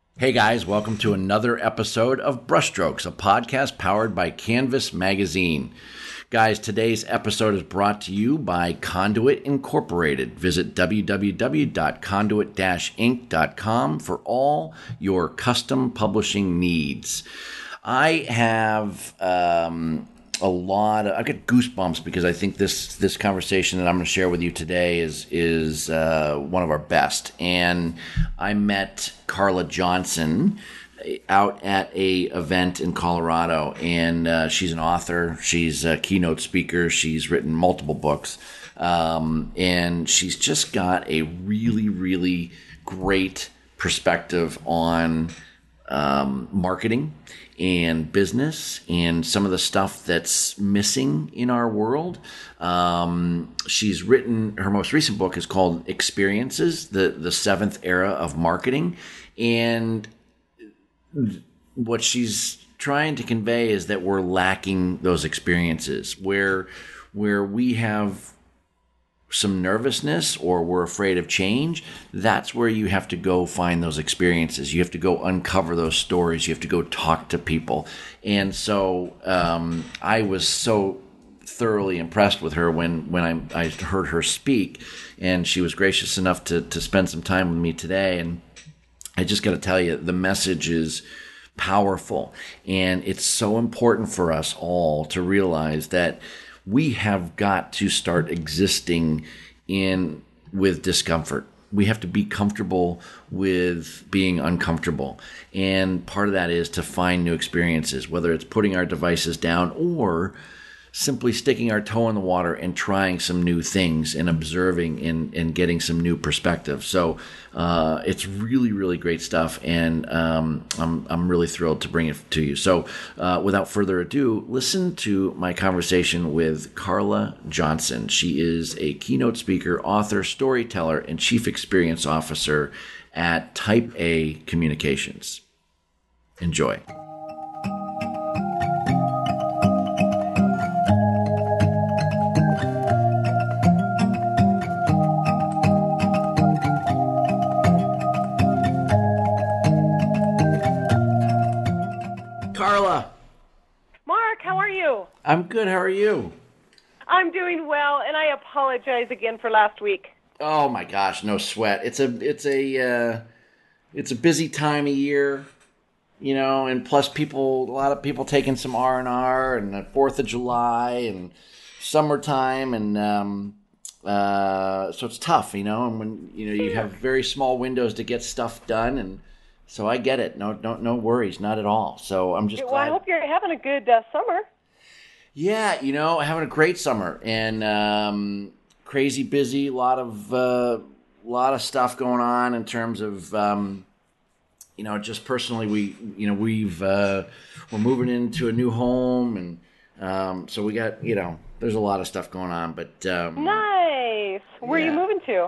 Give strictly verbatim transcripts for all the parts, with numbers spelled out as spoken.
Hey guys, welcome to another episode of Brushstrokes, a podcast powered by Canvas Magazine. Guys, today's episode is brought to you by Conduit Incorporated. Visit w w w dot conduit dash inc dot com for all your custom publishing needs. I have um, a lot of, I get goosebumps because I think this this conversation that I'm going to share with you today is is uh, one of our best. And I met Carla Johnson out at a event in Colorado, and uh, she's an author. She's a keynote speaker. She's written multiple books, um, and she's just got a really, really great perspective on um, marketing and business and some of the stuff that's missing in our world. Um, she's written, her most recent book is called Experiences, the, the Seventh Era of Marketing. And what she's trying to convey is that we're lacking those experiences where, where we have some nervousness or we're afraid of change. That's where you have to go find those experiences. You have to go uncover those stories. You have to go talk to people. And so um, I was so thoroughly impressed with her when, when I, I heard her speak, and she was gracious enough to, to spend some time with me today. And I just got to tell you, the message is powerful, and it's so important for us all to realize that we have got to start existing in with discomfort. We have to be comfortable with being uncomfortable. And part of that is to find new experiences, whether it's putting our devices down or simply sticking our toe in the water and trying some new things and observing and, and getting some new perspective. So uh, it's really, really great stuff, and um, I'm I'm really thrilled to bring it to you. So uh, without further ado, listen to my conversation with Carla Johnson. She is a keynote speaker, author, storyteller, and chief experience officer at Type A Communications. Enjoy. Carla. Mark, how are you? I'm good. How are you? I'm doing well, and I apologize again for last week. Oh my gosh, no sweat. It's a it's a uh, it's a busy time of year, you know, and plus people a lot of people taking some R and R and the Fourth of July and summertime, and um, uh, so it's tough, you know. And when you know you have very small windows to get stuff done, and so I get it. No, no, no worries, not at all. So I'm just Well, glad. I hope you're having a good uh, summer. Yeah, you know, having a great summer, and um, crazy busy. A lot of uh, lot of stuff going on in terms of um, you know, just personally, we you know we've uh, we're moving into a new home, and um, so we got you know there's a lot of stuff going on. But um, Nice. Where yeah. are you moving to?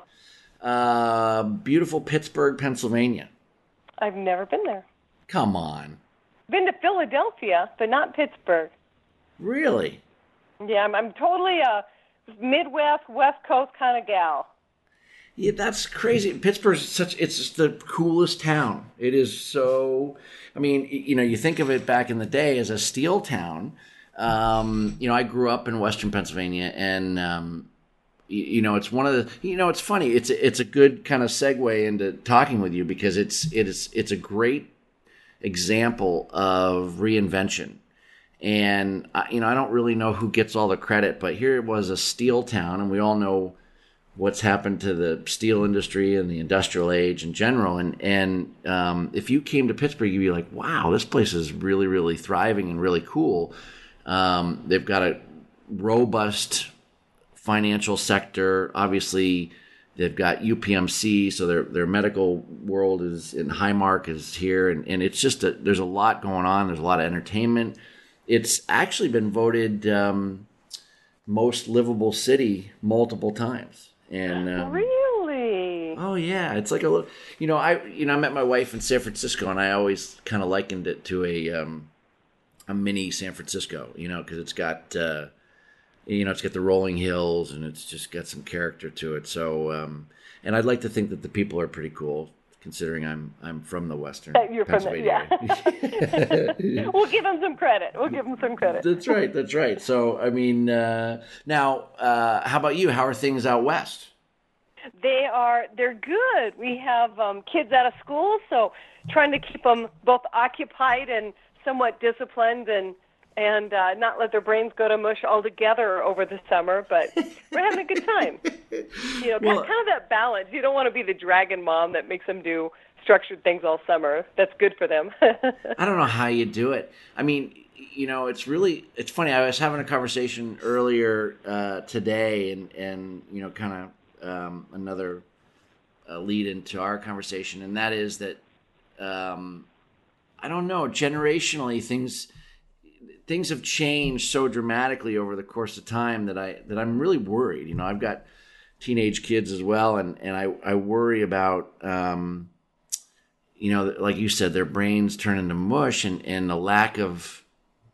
uh, beautiful Pittsburgh, Pennsylvania. I've never been there. Come on, Been to Philadelphia, but not Pittsburgh. really? Yeah, I'm, I'm totally a Midwest, West Coast kind of gal. Yeah, that's crazy. Pittsburgh's such, it's just the coolest town. It is so, I mean, you know, you think of it back in the day as a steel town. Um, you know, I grew up in Western Pennsylvania, and, um, you, you know, it's one of the, you know, it's funny. It's, it's a good kind of segue into talking with you, because it's, it is, it's a great example of reinvention. And, uh, you know, I don't really know who gets all the credit, but here it was, a steel town, and we all know what's happened to the steel industry and the industrial age in general. And, and um, if you came to Pittsburgh, you'd be like, wow, this place is really, really thriving and really cool. Um, they've got a robust financial sector. Obviously, they've got U P M C, so their their medical world is in Highmark is here. And, and it's just, a, there's a lot going on. There's a lot of entertainment. It's actually been voted um, most livable city multiple times. And um, Really? oh yeah, it's like a little. You know, I you know I met my wife in San Francisco, and I always kind of likened it to a um, a mini San Francisco. You know, because it's got uh, you know it's got the rolling hills, and it's just got some character to it. So, um, and I'd like to think that the people are pretty cool considering I'm I'm from the Western Uh, You're from the, Pennsylvania yeah. area. We'll give them some credit. We'll give them some credit. That's right. That's right. So, I mean, uh, now, uh, how about you? How are things out west? They are, they're good. We have um, kids out of school, so trying to keep them both occupied and somewhat disciplined and and uh, not let their brains go to mush altogether over the summer, but we're having a good time. You know, Well, kind of that balance. You don't want to be the dragon mom that makes them do structured things all summer. That's good for them. I don't know how you do it. I mean, you know, it's really, it's funny. I was having a conversation earlier uh, today and, and, you know, kind of um, another uh, lead into our conversation, and that is that, um, I don't know, generationally things... things have changed so dramatically over the course of time that I that I'm really worried. You know, I've got teenage kids as well, and, and I, I worry about, um, you know, like you said, their brains turn into mush and, and the lack of,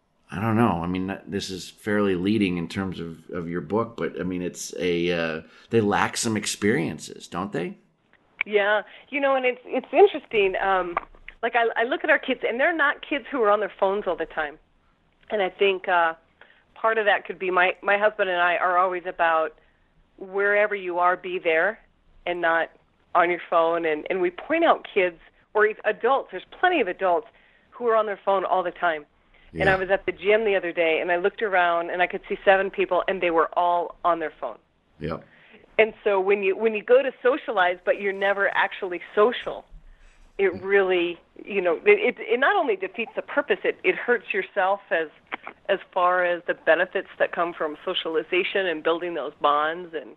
I don't know. I mean, this is fairly leading in terms of, of your book, but I mean, it's a, uh, they lack some experiences, don't they? Yeah. You know, and it's, it's interesting. Um, like I, I look at our kids, and they're not kids who are on their phones all the time. And I think uh, part of that could be my, my husband and I are always about wherever you are, be there and not on your phone. And, and we point out kids or adults, there's plenty of adults who are on their phone all the time. Yeah. And I was at the gym the other day, and I looked around, and I could see seven people, and they were all on their phone. Yep. And so when you when you go to socialize, but you're never actually social, it really, you know, it, it not only defeats the purpose, it, it hurts yourself as as far as the benefits that come from socialization and building those bonds. And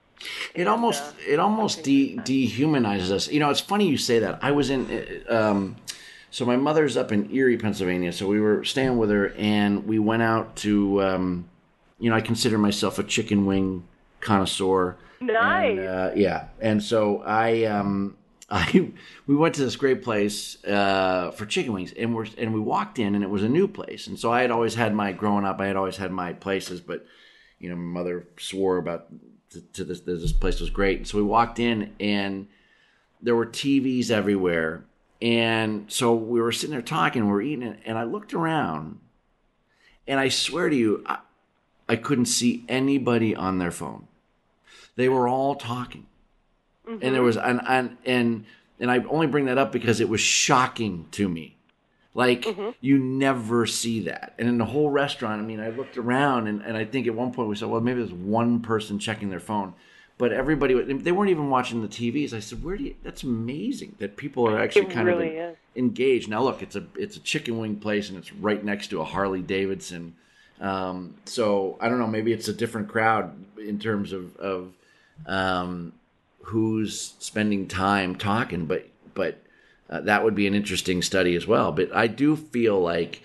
it almost uh, it almost de- dehumanizes us. You know, it's funny you say that. I was in, um, so my mother's up in Erie, Pennsylvania, so we were staying with her, and we went out to, um, you know, I consider myself a chicken wing connoisseur. Nice. And, uh, yeah, and so I. Um, I, we went to this great place uh, for chicken wings, and we and we walked in, and it was a new place. And so I had always had my growing up. I had always had my places, but you know, my mother swore about to, to this. This place was great. And so we walked in, and there were T Vs everywhere. And so we were sitting there talking, we were eating it, and I looked around, and I swear to you, I, I couldn't see anybody on their phone. They were all talking. Mm-hmm. And there was, and, and, and, and I only bring that up because it was shocking to me. Like, mm-hmm. you never see that. And in the whole restaurant, I mean, I looked around, and, and I think at one point we said, well, maybe there's one person checking their phone. But everybody, they weren't even watching the T Vs. I said, where do you, that's amazing that people are actually it kind really of is. engaged. Now, look, it's a it's a chicken wing place, and it's right next to a Harley Davidson. Um, so, I don't know, maybe it's a different crowd in terms of, of um, who's spending time talking, but but uh, that would be an interesting study as well. But I do feel like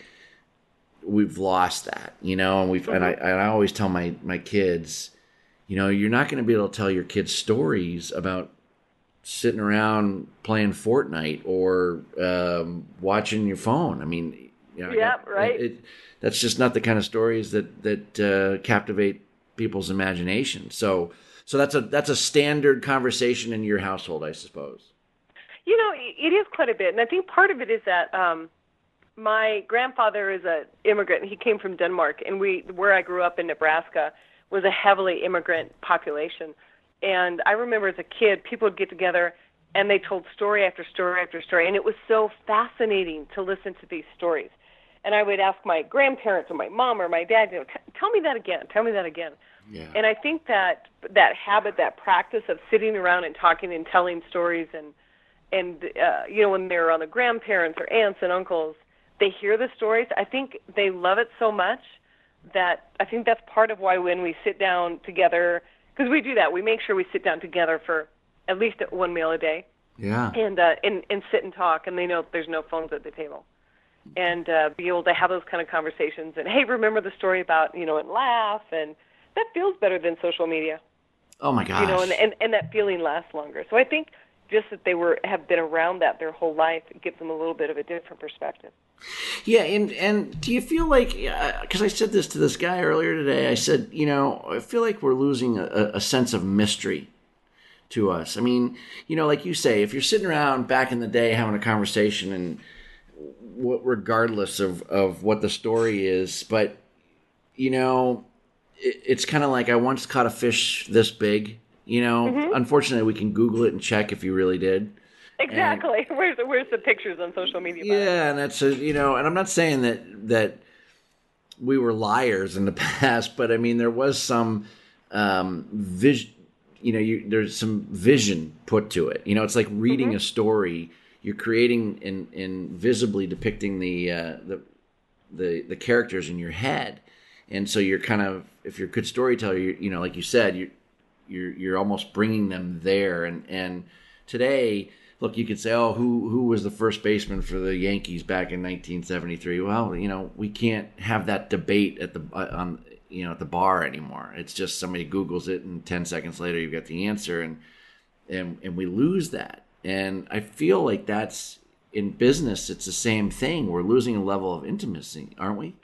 we've lost that, you know, and we've mm-hmm. and I and I always tell my my kids, you know, you're not going to be able to tell your kids stories about sitting around playing Fortnite or um, watching your phone. I mean, you know, yeah, got, right. It, it, that's just not the kind of stories that that uh, captivate people's imagination. So. So that's a that's a standard conversation in your household, I suppose. You know, it is quite a bit, and I think part of it is that um, my grandfather is an immigrant. He came from Denmark, and we where I grew up in Nebraska was a heavily immigrant population. And I remember as a kid, people would get together, and they told story after story after story, and it was so fascinating to listen to these stories. And I would ask my grandparents or my mom or my dad, you know, tell me that again, tell me that again. Yeah. And I think that that habit, that practice of sitting around and talking and telling stories, and and uh, you know, when they're on the grandparents or aunts and uncles, they hear the stories. I think they love it so much that I think that's part of why when we sit down together, because we do that, we make sure we sit down together for at least one meal a day. Yeah. And uh, and and sit and talk, and they know there's no phones at the table. And uh, be able to have those kind of conversations, and hey, remember the story about, you know, and laugh, and that feels better than social media. Oh my gosh. You know, and, and and that feeling lasts longer. So I think just that they were have been around that their whole life, it gives them a little bit of a different perspective. Yeah, and and do you feel like, because I said this to this guy earlier today, I said, you know, I feel like we're losing a, a sense of mystery. to us. I mean, you know, like you say, if you're sitting around back in the day having a conversation, and w- regardless of, of what the story is, but, you know, it, it's kind of like I once caught a fish this big, you know, Mm-hmm. Unfortunately, we can Google it and check if you really did. Exactly. And, where's the, where's the pictures on social media? Yeah, and that's a, you know, and I'm not saying that that we were liars in the past, but I mean there was some um, vision. You know, you, there's some vision put to it. You know, it's like reading Mm-hmm. a story. You're creating and, and visibly depicting the uh, the the the characters in your head, and so you're kind of, if you're a good storyteller, you you know, like you said, you you're you're almost bringing them there. And and today, look, you could say, oh, who who was the first baseman for the Yankees back in nineteen seventy-three? Well, you know, we can't have that debate at the on you know at the bar anymore. It's just somebody Googles it, and ten seconds later you've got the answer, and and and we lose that. And I feel like that's in business. It's the same thing. We're losing a level of intimacy, aren't we?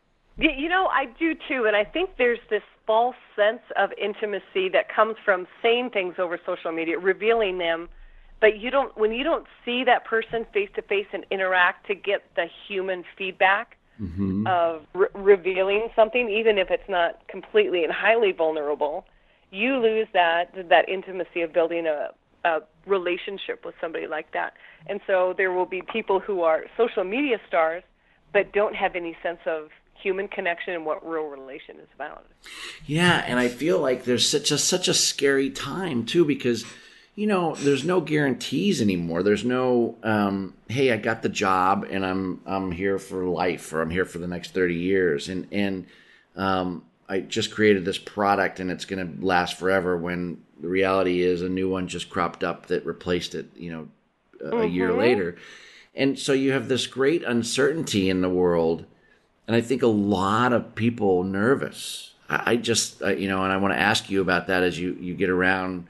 You know, I do too, and I think there's this false sense of intimacy that comes from saying things over social media, revealing them, but you don't. When you don't see that person face to face and interact to get the human feedback Mm-hmm. of re- revealing something, even if it's not completely and highly vulnerable, you lose that that intimacy of building a, a relationship with somebody like that. And so there will be people who are social media stars, but don't have any sense of human connection and what real relation is about. Yeah, and I feel like there's such a such a scary time too, because you know there's no guarantees anymore. There's no um, hey, I got the job and I'm I'm here for life, or I'm here for the next thirty years, and and um, I just created this product and it's going to last forever. When the reality is a new one just cropped up that replaced it, you know, a, mm-hmm. a year later, and so you have this great uncertainty in the world. And I think a lot of people nervous. I, I just, uh, you know, and I want to ask you about that as you, you get around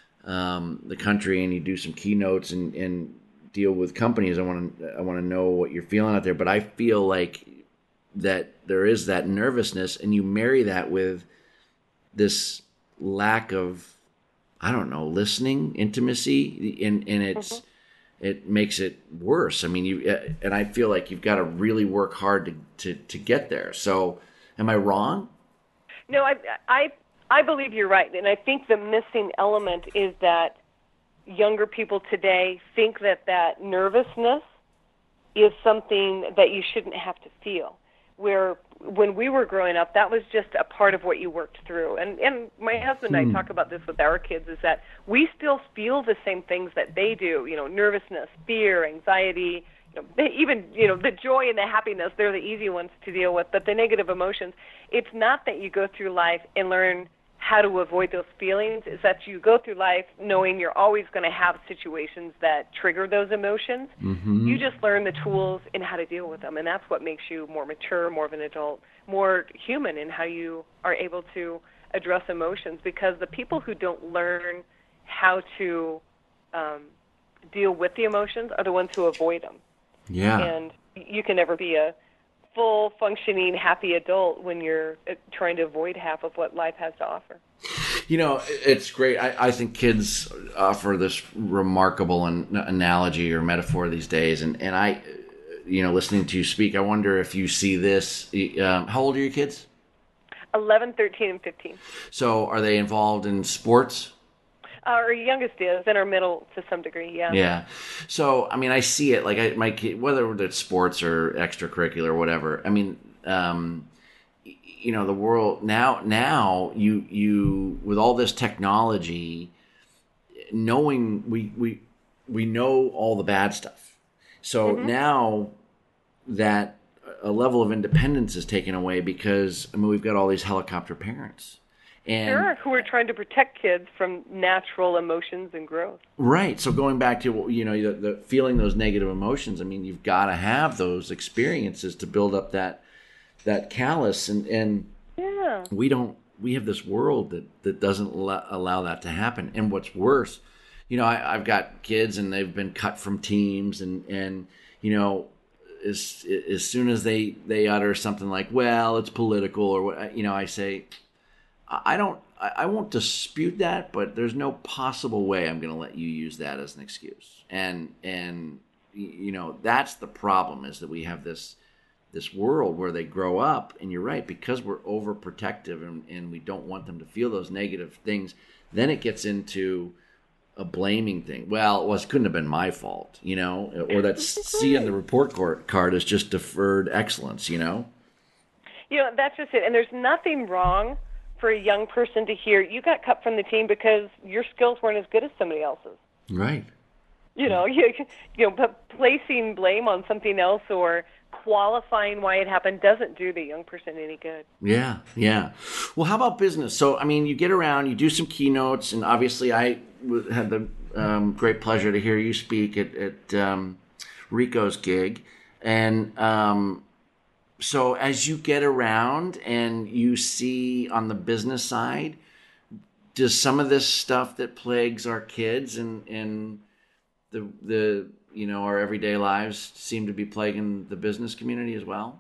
um, the country and you do some keynotes and, and deal with companies. I want to, I want to know what you're feeling out there. But I feel like that there is that nervousness, and you marry that with this lack of, I don't know, listening, intimacy, and and it's. Mm-hmm. It makes it worse. I mean, you and I feel like you've got to really work hard to, to, to get there. So, am I wrong? No, I, I I believe you're right, and I think the missing element is that younger people today think that that nervousness is something that you shouldn't have to feel. Where when we were growing up, that was just a part of what you worked through. And and my husband and hmm. I talk about this with our kids, is that we still feel the same things that they do, you know, nervousness, fear, anxiety, you know, even, you know, the joy and the happiness, they're the easy ones to deal with. But the negative emotions, it's not that you go through life and learn how to avoid those feelings, is that you go through life knowing you're always going to have situations that trigger those emotions. Mm-hmm. You just learn the tools and how to deal with them, and that's what makes you more mature, more of an adult, more human in how you are able to address emotions, because the people who don't learn how to um, deal with the emotions are the ones who avoid them. Yeah. And you can never be a full functioning happy adult when you're trying to avoid half of what life has to offer. You know, it's great. I, I think kids offer this remarkable an, analogy or metaphor these days, and, and I, you know, listening to you speak, I wonder if you see this. Um, how old are your kids? eleven, thirteen, and fifteen. So are they involved in sports? Our youngest is, and our middle to some degree, yeah. Yeah. So, I mean, I see it, like, I, my kid, whether it's sports or extracurricular or whatever, I mean, um, you know, the world, now, now you, you, with all this technology, knowing, we, we, we know all the bad stuff. So mm-hmm. now that a level of independence is taken away because, I mean, we've got all these helicopter parents. And, sure, who are trying to protect kids from natural emotions and growth. Right. So going back to, you know, the, the feeling those negative emotions, I mean, you've got to have those experiences to build up that that callus. And, and yeah. we don't, we have this world that, that doesn't allow that to happen. And what's worse, you know, I, I've got kids and they've been cut from teams, and, and you know, as, as soon as they, they utter something like, well, it's political or what, you know, I say, I don't I, I won't dispute that, but there's no possible way I'm going to let you use that as an excuse. And and you know that's the problem, is that we have this this world where they grow up, and you're right, because we're overprotective and, and we don't want them to feel those negative things. Then it gets into a blaming thing. Well, it was couldn't have been my fault, you know, or that C in the report card is just deferred excellence, you know. You know, that's just it. And there's nothing wrong for a young person to hear, you got cut from the team because your skills weren't as good as somebody else's. Right. You know, you, you know, but placing blame on something else or qualifying why it happened doesn't do the young person any good. Yeah, yeah. Well, how about business? So, I mean, you get around, you do some keynotes, and obviously I had the um, great pleasure to hear you speak at, at um, Rico's gig. And um, so as you get around and you see on the business side, does some of this stuff that plagues our kids and, and the the you know our everyday lives seem to be plaguing the business community as well?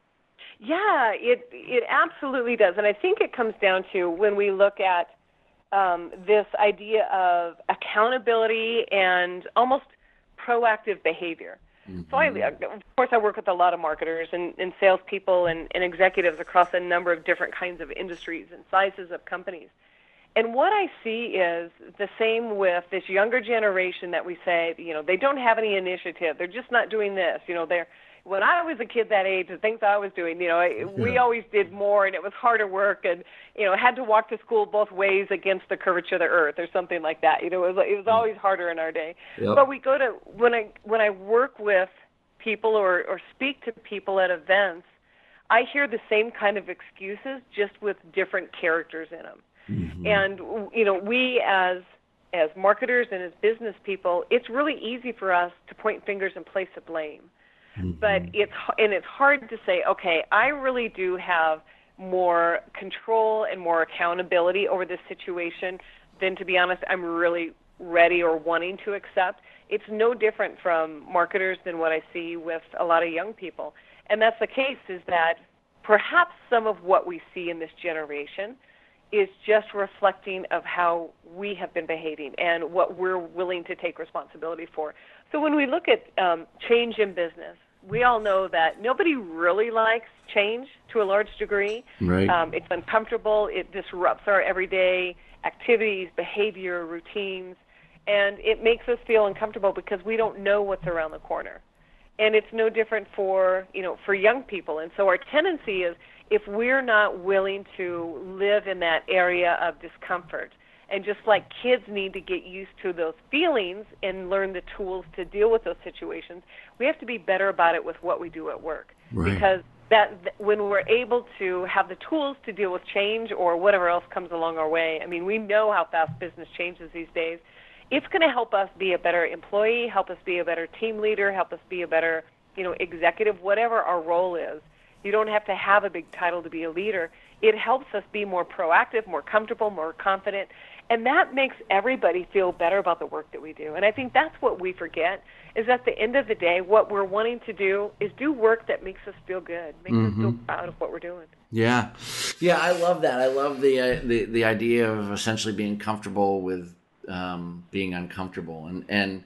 Yeah, it it absolutely does, and I think it comes down to when we look at um, this idea of accountability and almost proactive behavior. Mm-hmm. So, I, of course, I work with a lot of marketers and, and salespeople and, and executives across a number of different kinds of industries and sizes of companies. And what I see is the same with this younger generation that we say, you know, they don't have any initiative. They're just not doing this. You know, they're when I was a kid that age, the things I was doing, you know, yeah. we always did more, and it was harder work, and you know, had to walk to school both ways against the curvature of the earth, or something like that. You know, it was it was always harder in our day. Yep. But we go to when I when I work with people or or speak to people at events, I hear the same kind of excuses, just with different characters in them. Mm-hmm. And you know, we as as marketers and as business people, it's really easy for us to point fingers and place the blame. Mm-hmm. But it's and it's hard to say, okay, I really do have more control and more accountability over this situation than, to be honest, I'm really ready or wanting to accept. It's no different from marketers than what I see with a lot of young people. And that's the case, is that perhaps some of what we see in this generation is just reflecting of how we have been behaving and what we're willing to take responsibility for. So when we look at um, change in business, we all know that nobody really likes change to a large degree. Right. Um, it's uncomfortable. It disrupts our everyday activities, behavior, routines, and it makes us feel uncomfortable because we don't know what's around the corner. And it's no different for, you know, for young people. And so our tendency is, if we're not willing to live in that area of discomfort, and just like kids need to get used to those feelings and learn the tools to deal with those situations, we have to be better about it with what we do at work. Right. Because that when we're able to have the tools to deal with change or whatever else comes along our way, I mean, we know how fast business changes these days. It's going to help us be a better employee, help us be a better team leader, help us be a better, you know, executive, whatever our role is. You don't have to have a big title to be a leader. It helps us be more proactive, more comfortable, more confident, and that makes everybody feel better about the work that we do. And I think that's what we forget, is at the end of the day, what we're wanting to do is do work that makes us feel good, makes mm-hmm. us feel proud of what we're doing. Yeah. Yeah, I love that. I love the uh, the, the idea of essentially being comfortable with um, being uncomfortable. And, and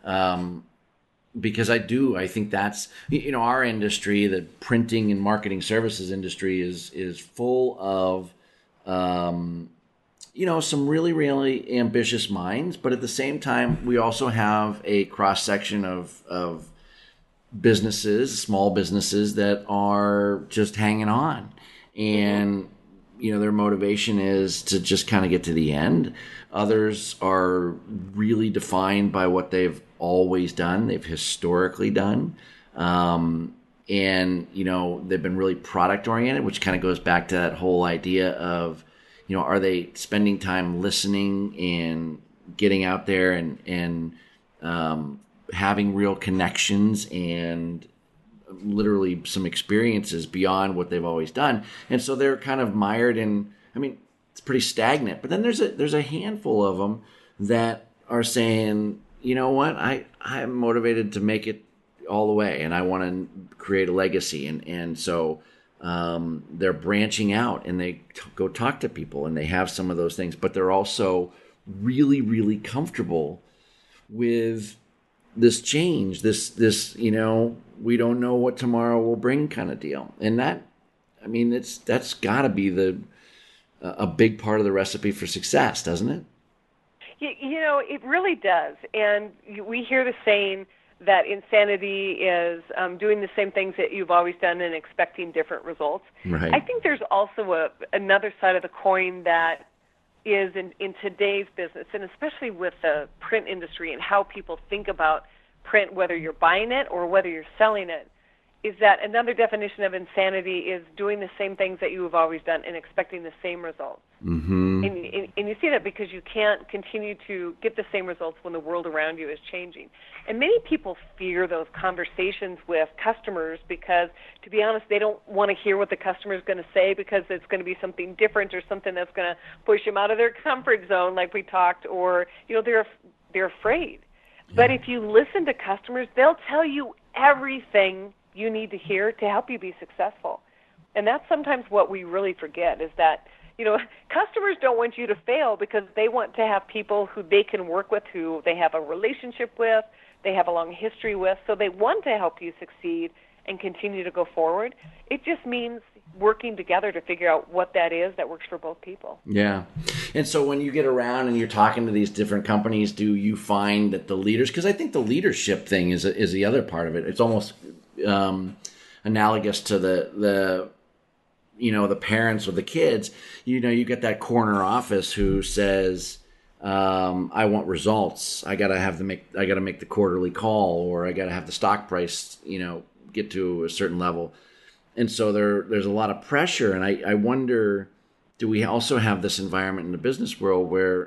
um, because I do, I think that's, you know, our industry, the printing and marketing services industry is is full of, um, you know, some really, really ambitious minds. But at the same time, we also have a cross-section of, of businesses, small businesses that are just hanging on. And, you know, their motivation is to just kind of get to the end. Others are really defined by what they've always done, they've historically done. Um, and, you know, they've been really product oriented, which kind of goes back to that whole idea of, you know, are they spending time listening and getting out there and, and um, having real connections and literally some experiences beyond what they've always done. And so they're kind of mired in, I mean, it's pretty stagnant. But then there's a there's a handful of them that are saying, you know what, I, I'm motivated to make it all the way, and I want to create a legacy. And, and so um, they're branching out and they t- go talk to people and they have some of those things, but they're also really, really comfortable with this change, this, this, you know, we don't know what tomorrow will bring kind of deal. And that, I mean, it's, that's gotta be the, a big part of the recipe for success, doesn't it? You, you know, it really does. And we hear the saying that insanity is um, doing the same things that you've always done and expecting different results. Right. I think there's also a, another side of the coin that is in, in today's business, and especially with the print industry and how people think about print, whether you're buying it or whether you're selling it, is that another definition of insanity is doing the same things that you have always done and expecting the same results. Mm-hmm. And, and, and you see that because you can't continue to get the same results when the world around you is changing. And many people fear those conversations with customers because, to be honest, they don't want to hear what the customer is going to say because it's going to be something different or something that's going to push them out of their comfort zone, like we talked, or you know they're they're afraid. Yeah. But if you listen to customers, they'll tell you everything you need to hear to help you be successful. And that's sometimes what we really forget is that, you know, customers don't want you to fail because they want to have people who they can work with, who they have a relationship with, they have a long history with, so they want to help you succeed and continue to go forward. It just means working together to figure out what that is that works for both people. Yeah. And so when you get around and you're talking to these different companies, do you find that the leaders, because I think the leadership thing is is the other part of it. It's almost um, analogous to the, the, you know, the parents or the kids. You know, you get that corner office who says, um, I want results. I got to have the make, I got to make the quarterly call, or I got to have the stock price, you know, get to a certain level. And so there, there's a lot of pressure. And I, I wonder, do we also have this environment in the business world where,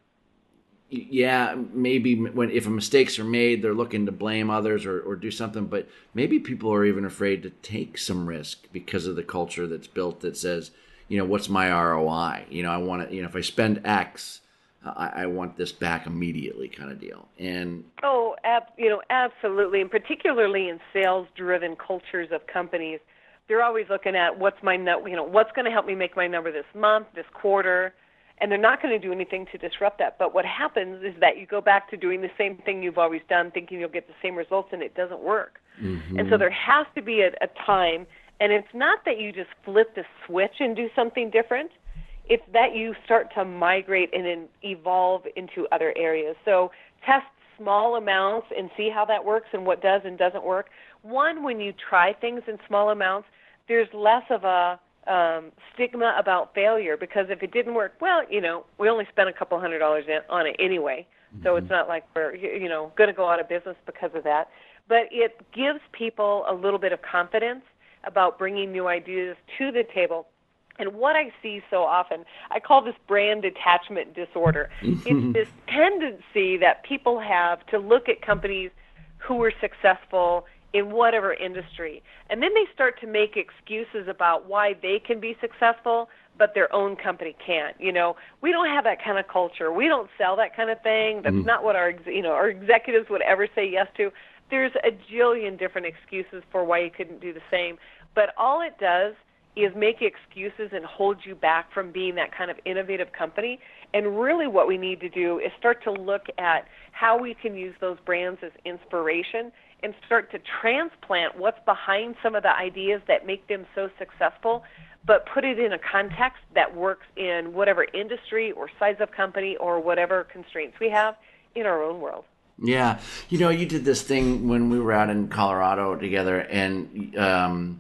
yeah, maybe when if mistakes are made, they're looking to blame others or, or do something, but maybe people are even afraid to take some risk because of the culture that's built that says, you know, what's my R O I? You know, I want to, you know, if I spend X, I, I want this back immediately, kind of deal. And oh, ab- you know, absolutely, and particularly in sales-driven cultures of companies, they're always looking at what's my, you know, what's going to help me make my number this month, this quarter. And they're not going to do anything to disrupt that. But what happens is that you go back to doing the same thing you've always done, thinking you'll get the same results, and it doesn't work. Mm-hmm. And so there has to be a, a time, and it's not that you just flip the switch and do something different. It's that you start to migrate and then evolve into other areas. So test small amounts and see how that works and what does and doesn't work. One, when you try things in small amounts, there's less of a Um, stigma about failure, because if it didn't work, well, you know, we only spent a couple hundred dollars on it anyway, so mm-hmm. It's not like we're, you know, going to go out of business because of that. But it gives people a little bit of confidence about bringing new ideas to the table. And what I see so often, I call this brand detachment disorder. It's this tendency that people have to look at companies who are successful in whatever industry. And then they start to make excuses about why they can be successful, but their own company can't. You know, we don't have that kind of culture. We don't sell that kind of thing. That's mm. not what our, you know, our executives would ever say yes to. There's a jillion different excuses for why you couldn't do the same. But all it does is make excuses and hold you back from being that kind of innovative company. And really what we need to do is start to look at how we can use those brands as inspiration and start to transplant what's behind some of the ideas that make them so successful, but put it in a context that works in whatever industry or size of company or whatever constraints we have in our own world. Yeah. You know, you did this thing when we were out in Colorado together, and um,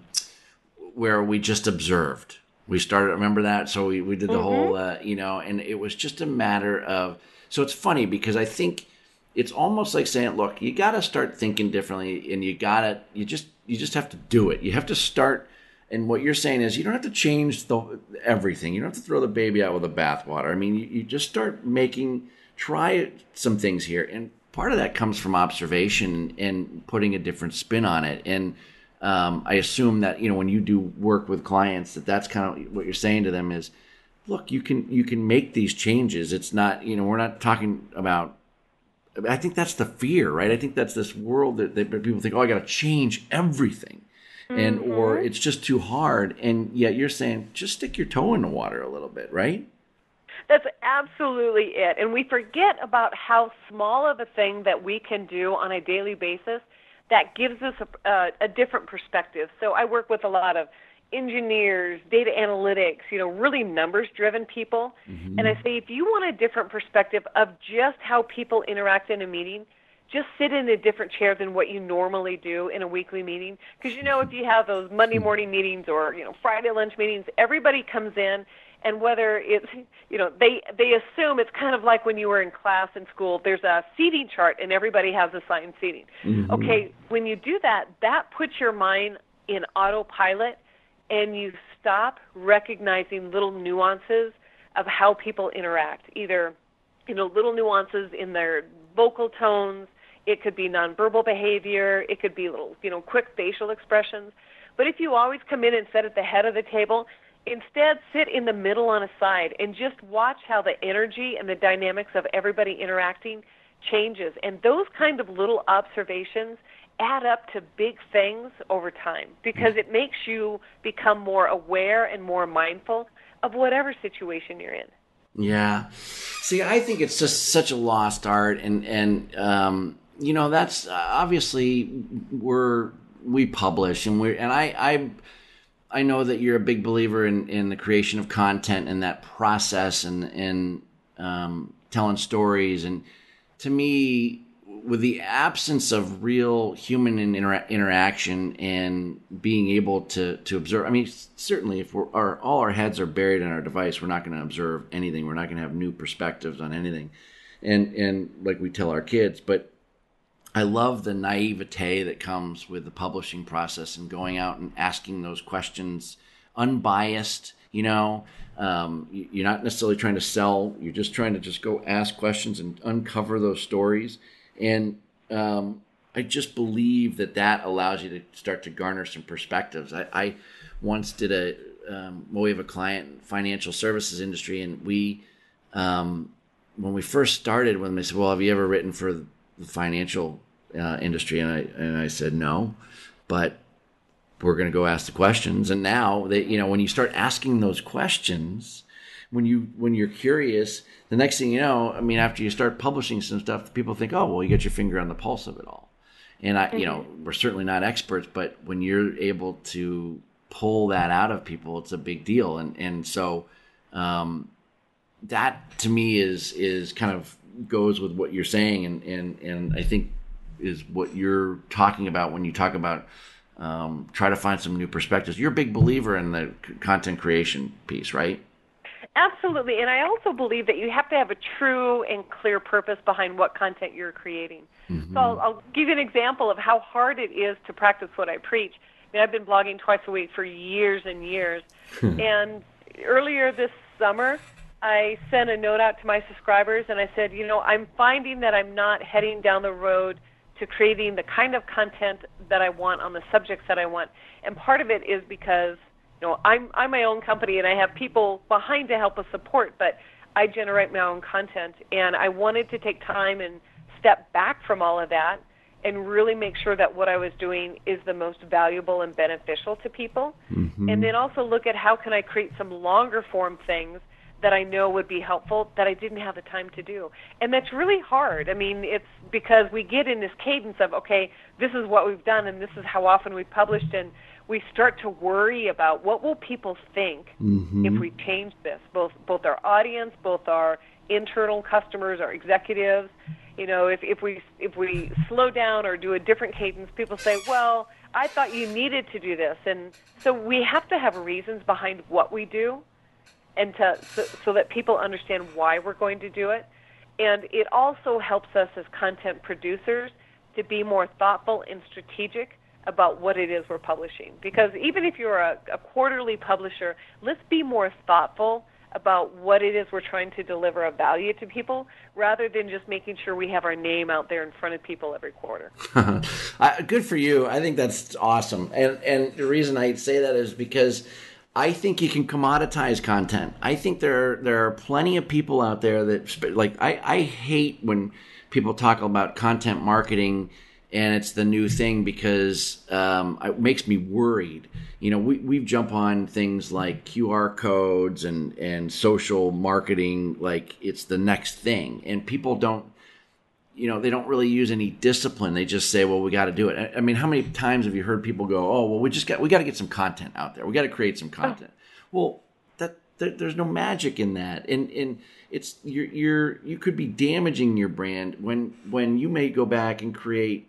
where we just observed. We started, remember that? So we, we did the mm-hmm. whole, uh, you know, and it was just a matter of, so it's funny because I think it's almost like saying, look, you got to start thinking differently, and you got to, you just, you just have to do it. You have to start. And what you're saying is you don't have to change the everything. You don't have to throw the baby out with the bathwater. I mean, you, you just start making, try some things here. And part of that comes from observation and putting a different spin on it. And um, I assume that, you know, when you do work with clients, that that's kind of what you're saying to them is, look, you can, you can make these changes. It's not, you know, we're not talking about, I think that's the fear, right? I think that's this world that, that people think, oh, I got to change everything. and Mm-hmm. or it's just too hard. And yet you're saying, just stick your toe in the water a little bit, right? That's absolutely it. And we forget about how small of a thing that we can do on a daily basis that gives us a, a, a different perspective. So I work with a lot of engineers, data analytics, you know, really numbers-driven people. Mm-hmm. And I say, if you want a different perspective of just how people interact in a meeting, just sit in a different chair than what you normally do in a weekly meeting. Because, you know, if you have those Monday morning meetings or, you know, Friday lunch meetings, everybody comes in, and whether it's, you know, they, they assume it's kind of like when you were in class in school, there's a seating chart and everybody has assigned seating. Mm-hmm. Okay, when you do that, that puts your mind in autopilot, and you stop recognizing little nuances of how people interact, either, you know, little nuances in their vocal tones. It could be nonverbal behavior. It could be little, you know, quick facial expressions. But if you always come in and sit at the head of the table, instead sit in the middle on a side and just watch how the energy and the dynamics of everybody interacting changes. And those kind of little observations add up to big things over time, because it makes you become more aware and more mindful of whatever situation you're in. Yeah. See, I think it's just such a lost art. And, and um, you know, that's uh, obviously we're, we publish and we and I, I, I know that you're a big believer in, in the creation of content and that process and, and um, telling stories. And to me, with the absence of real human inter- interaction and being able to, to observe, I mean, certainly if we're our, all our heads are buried in our device, we're not going to observe anything. We're not going to have new perspectives on anything. And, and like we tell our kids, but I love the naivete that comes with the publishing process and going out and asking those questions unbiased, you know, um, you're not necessarily trying to sell. You're just trying to just go ask questions and uncover those stories. And um, I just believe that that allows you to start to garner some perspectives. I, I once did a, um, well, we have a client in financial services industry, and we, um, when we first started with them, they said, well, have you ever written for the financial uh, industry? And I, and I said, no, but we're going to go ask the questions. And now that, you know, when you start asking those questions, when you, when you're curious, the next thing you know, I mean, after you start publishing some stuff, people think, oh, well, you get your finger on the pulse of it all. And I, mm-hmm. you know, we're certainly not experts, but when you're able to pull that out of people, it's a big deal. And, and so, um, that to me is, is kind of goes with what you're saying. And, and, and I think is what you're talking about when you talk about, um, try to find some new perspectives. You're a big believer in the content creation piece, right? Absolutely, and I also believe that you have to have a true and clear purpose behind what content you're creating. Mm-hmm. So I'll, I'll give you an example of how hard it is to practice what I preach. I mean, I've been blogging twice a week for years and years, and earlier this summer, I sent a note out to my subscribers, and I said, you know, I'm finding that I'm not heading down the road to creating the kind of content that I want on the subjects that I want, and part of it is because You know, I'm I'm my own company, and I have people behind to help us support, but I generate my own content, and I wanted to take time and step back from all of that and really make sure that what I was doing is the most valuable and beneficial to people, mm-hmm. and then also look at how can I create some longer form things that I know would be helpful that I didn't have the time to do. And that's really hard. I mean, it's because we get in this cadence of, okay, this is what we've done, and this is how often we've published, and we start to worry about what will people think mm-hmm. if we change this, both both our audience, both our internal customers, our executives. You know, if, if we if we slow down or do a different cadence, people say, well, I thought you needed to do this. And so we have to have reasons behind what we do, and to so, so that people understand why we're going to do it. And it also helps us as content producers to be more thoughtful and strategic about what it is we're publishing. Because even if you're a, a quarterly publisher, let's be more thoughtful about what it is we're trying to deliver of value to people, rather than just making sure we have our name out there in front of people every quarter. uh, good for you. I think that's awesome. And and the reason I say that is because I think you can commoditize content. I think there are, there are plenty of people out there that, like, I, I hate when people talk about content marketing and it's the new thing because um, it makes me worried. You know, we we jump on things like Q R codes and and social marketing like it's the next thing, and people don't. You know, they don't really use any discipline. They just say, well, we got to do it. I mean, how many times have you heard people go, oh, well, we just got, we got to get some content out there. We got to create some content. Oh. Well, that, there, there's no magic in that. And, and it's, you're, you're, you could be damaging your brand when, when you may go back and create,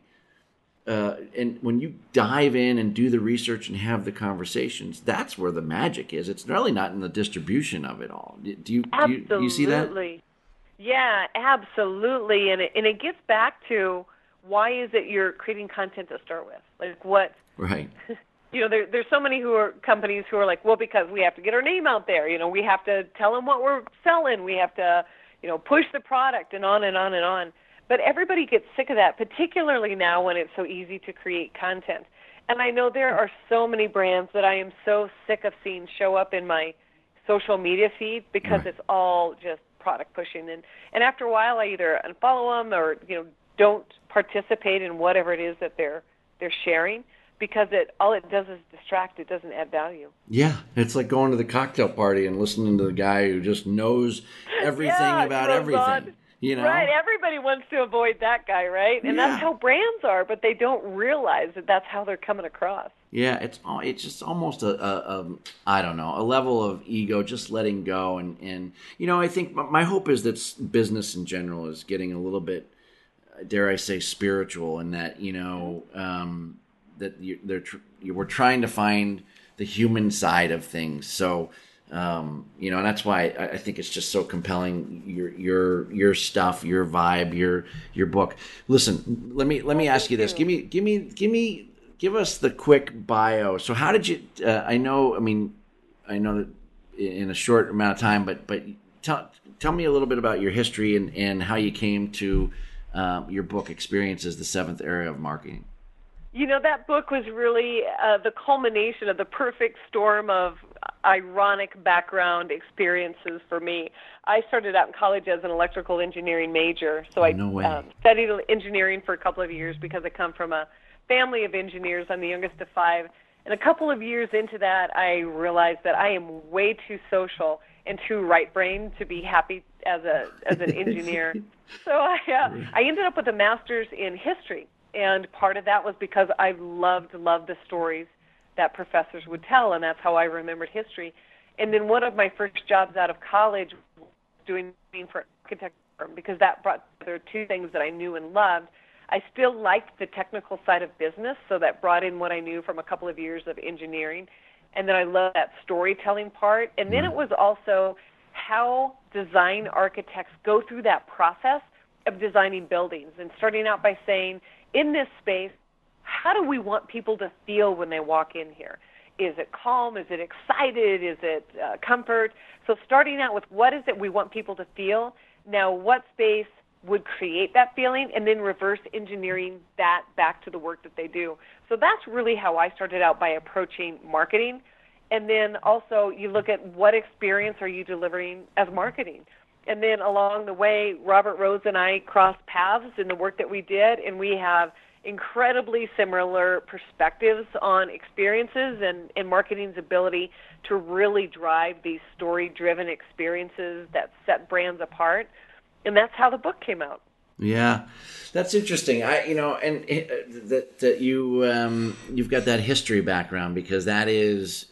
uh, and when you dive in and do the research and have the conversations, that's where the magic is. It's really not in the distribution of it all. Do you, do you, do you see that? Absolutely. Yeah, absolutely. And it, and it gets back to why is it you're creating content to start with? Like what? Right. You know, there, there's so many who are companies who are like, well, because we have to get our name out there. You know, we have to tell them what we're selling. We have to, you know, push the product and on and on and on. But everybody gets sick of that, particularly now when it's so easy to create content. And I know there are so many brands that I am so sick of seeing show up in my social media feed because right. it's all just product pushing, and and after a while I either unfollow them or you know don't participate in whatever it is that they're they're sharing because it all it does is distract. It doesn't add value. Yeah, it's like going to the cocktail party and listening to the guy who just knows everything yeah, about everything. On. You know, right? Everybody wants to avoid that guy, right? And yeah. that's how brands are, but they don't realize that that's how they're coming across. Yeah, it's it's just almost a, a, a I don't know a level of ego, just letting go, and, and you know I think my hope is that business in general is getting a little bit, dare I say, spiritual, and that you know um, that you, they're tr- you, we're trying to find the human side of things. So um, you know, and that's why I, I think it's just so compelling. Your your your stuff, your vibe, your your book. Listen, let me let me ask you this. Give me give me give me. Give us the quick bio. So how did you, uh, I know, I mean, I know that in a short amount of time, but but tell tell me a little bit about your history and, and how you came to um, your book, Experiences, the Seventh Era of Marketing. You know, that book was really uh, the culmination of the perfect storm of ironic background experiences for me. I started out in college as an electrical engineering major, so I no way. Um, studied engineering for a couple of years because I come from a family of engineers. I'm the youngest of five. And a couple of years into that, I realized that I am way too social and too right-brained to be happy as a as an engineer. so I uh, I ended up with a master's in history. And part of that was because I loved, loved the stories that professors would tell, and that's how I remembered history. And then one of my first jobs out of college was doing for an architect firm because that brought together two things that I knew and loved. I still liked the technical side of business, so that brought in what I knew from a couple of years of engineering. And then I loved that storytelling part. And then it was also how design architects go through that process of designing buildings and starting out by saying, in this space, how do we want people to feel when they walk in here? Is it calm? Is it excited? Is it uh, comfort? So starting out with what is it we want people to feel? Now, what space would create that feeling, and then reverse engineering that back to the work that they do. So that's really how I started out by approaching marketing. And then also you look at what experience are you delivering as marketing. And then along the way, Robert Rose and I crossed paths in the work that we did, and we have incredibly similar perspectives on experiences and, and marketing's ability to really drive these story-driven experiences that set brands apart. And that's how the book came out. Yeah, that's interesting. I, you know, and uh, that that you um, you've got that history background because that is,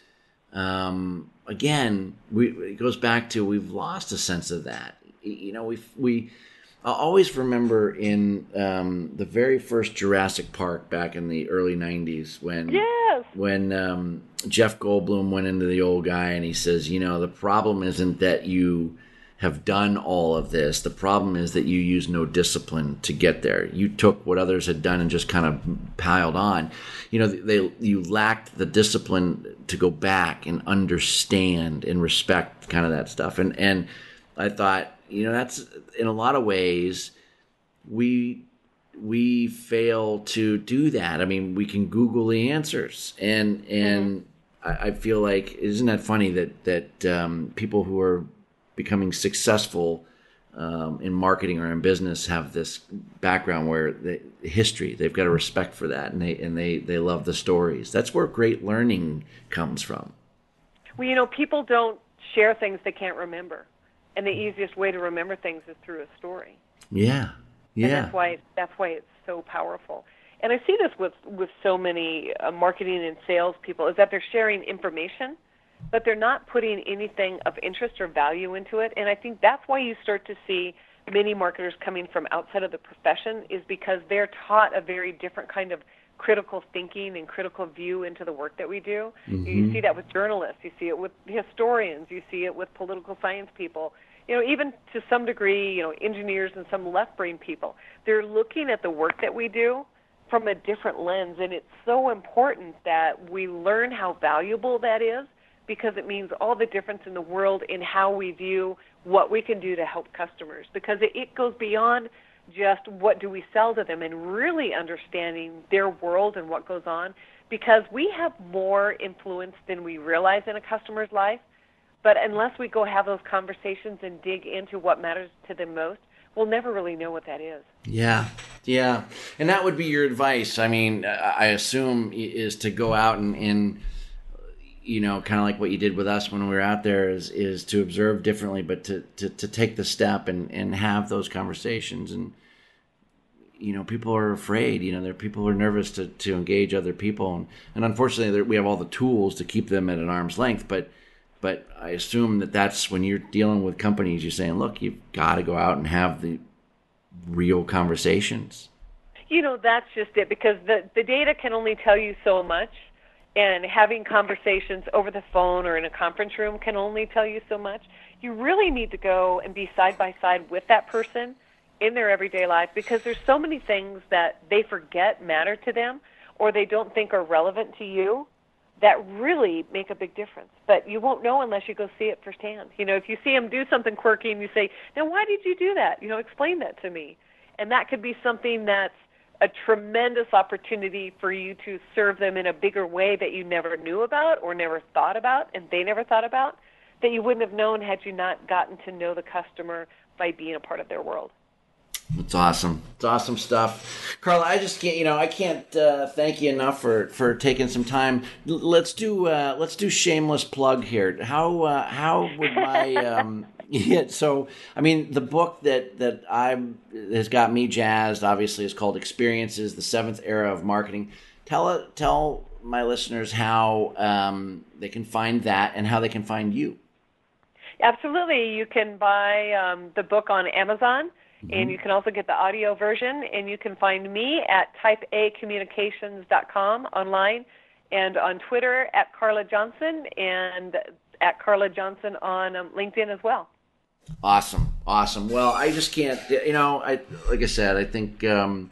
um, again, we it goes back to we've lost a sense of that. You know, we we I always remember in um, the very first Jurassic Park back in the early nineties when yes. when um, Jeff Goldblum went into the old guy and he says, you know, the problem isn't that you have done all of this. The problem is that you use no discipline to get there. You took what others had done and just kind of piled on. You know, they you lacked the discipline to go back and understand and respect kind of that stuff. And and I thought, you know, that's in a lot of ways we we fail to do that. I mean, we can Google the answers, and and mm-hmm. I, I feel like isn't that funny that that um, people who are becoming successful um, in marketing or in business have this background where they, history, they've got a respect for that, and they and they they love the stories. That's where great learning comes from. Well, you know, people don't share things they can't remember, and the easiest way to remember things is through a story. Yeah, yeah. And that's why that's why it's so powerful. And I see this with with so many uh, marketing and sales people, is that they're sharing information, but they're not putting anything of interest or value into it. And I think that's why you start to see many marketers coming from outside of the profession, is because they're taught a very different kind of critical thinking and critical view into the work that we do. Mm-hmm. You see that with journalists. You see it with historians. You see it with political science people. You know, even to some degree, you know, engineers and some left-brain people. They're looking at the work that we do from a different lens, and it's so important that we learn how valuable that is, because it means all the difference in the world in how we view what we can do to help customers, because it, it goes beyond just what do we sell to them and really understanding their world and what goes on, because we have more influence than we realize in a customer's life. But unless we go have those conversations and dig into what matters to them most, we'll never really know what that is. Yeah, yeah. And that would be your advice, I mean, I assume, is to go out and, and you know, kind of like what you did with us when we were out there, is is to observe differently, but to, to, to take the step and, and have those conversations. And, you know, people are afraid, you know, there people are nervous to, to engage other people. And, and unfortunately, we have all the tools to keep them at an arm's length. But but I assume that that's when you're dealing with companies, you're saying, look, you've got to go out and have the real conversations. You know, that's just it, because the, the data can only tell you so much. And having conversations over the phone or in a conference room can only tell you so much. You really need to go and be side by side with that person in their everyday life, because there's so many things that they forget matter to them or they don't think are relevant to you that really make a big difference. But you won't know unless you go see it firsthand. You know, if you see them do something quirky and you say, now why did you do that? You know, explain that to me. And that could be something that's a tremendous opportunity for you to serve them in a bigger way that you never knew about or never thought about, and they never thought about, that you wouldn't have known had you not gotten to know the customer by being a part of their world. It's awesome. It's awesome stuff. Carla, I just can't, you know, I can't uh, thank you enough for, for taking some time. L- let's do uh, let's do shameless plug here. How uh, how would my um, yeah, so I mean, the book that that I has got me jazzed, obviously, is called Experiences: The Seventh Era of Marketing. Tell tell my listeners how um, they can find that and how they can find you. Absolutely, you can buy um, the book on Amazon. And you can also get the audio version, and you can find me at type a communications dot com online, and on Twitter at Carla Johnson, and at Carla Johnson on um, LinkedIn as well. Awesome, awesome. Well, I just can't, you know, I like I said, I think um,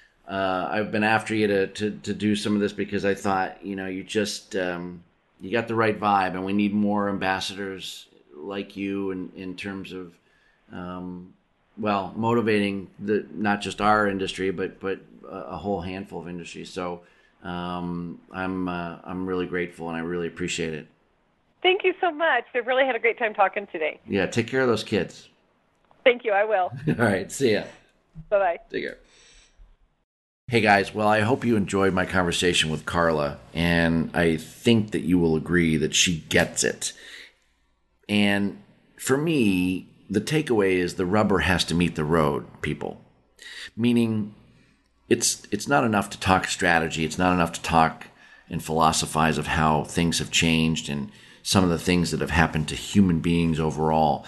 uh, I've been after you to, to, to do some of this because I thought, you know, you just, um, you got the right vibe, and we need more ambassadors like you in, in terms of, um, well, motivating the not just our industry, but but a whole handful of industries. So um, I'm uh, I'm really grateful, and I really appreciate it. Thank you so much. I've really had a great time talking today. Yeah, take care of those kids. Thank you. I will. All right. See ya. Bye-bye. Take care. Hey, guys. Well, I hope you enjoyed my conversation with Carla, and I think that you will agree that she gets it. And for me, the takeaway is the rubber has to meet the road, people. Meaning, it's it's not enough to talk strategy. It's not enough to talk and philosophize of how things have changed and some of the things that have happened to human beings overall.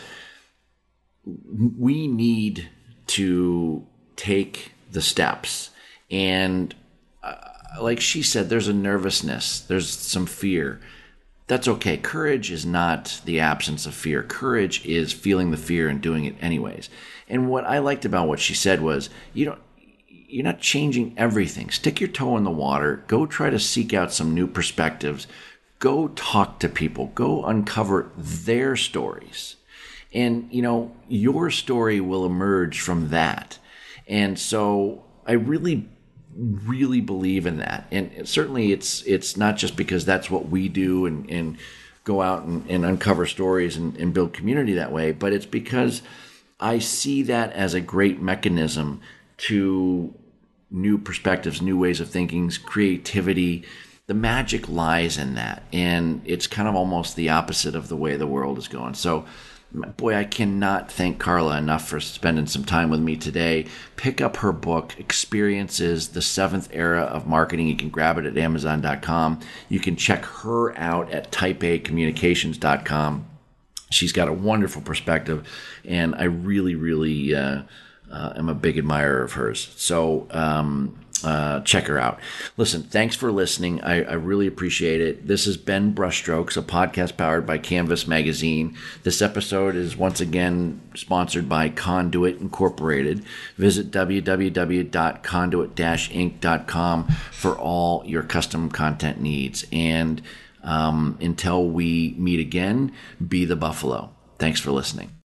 We need to take the steps. And uh, like she said, there's a nervousness. There's some fear. That's okay. Courage is not the absence of fear. Courage is feeling the fear and doing it anyways. And what I liked about what she said was, you know, you're not changing everything. Stick your toe in the water. Go try to seek out some new perspectives. Go talk to people. Go uncover their stories. And, you know, your story will emerge from that. And so I really really believe in that. And certainly it's it's not just because that's what we do and, and go out and, and uncover stories and, and build community that way, but it's because I see that as a great mechanism to new perspectives, new ways of thinking, creativity. The magic lies in that. And it's kind of almost the opposite of the way the world is going. So, boy, I cannot thank Carla enough for spending some time with me today. Pick up her book, Experiences, The Seventh Era of Marketing. You can grab it at amazon dot com. You can check her out at type a communications dot com. She's got a wonderful perspective, and I really, really uh, uh, am a big admirer of hers. So um, uh, check her out. Listen, thanks for listening. I, I really appreciate it. This has been Brushstrokes, a podcast powered by Canvas Magazine. This episode is once again sponsored by Conduit Incorporated. Visit w w w dot conduit dash inc dot com for all your custom content needs. And Um, until we meet again, be the buffalo. Thanks for listening.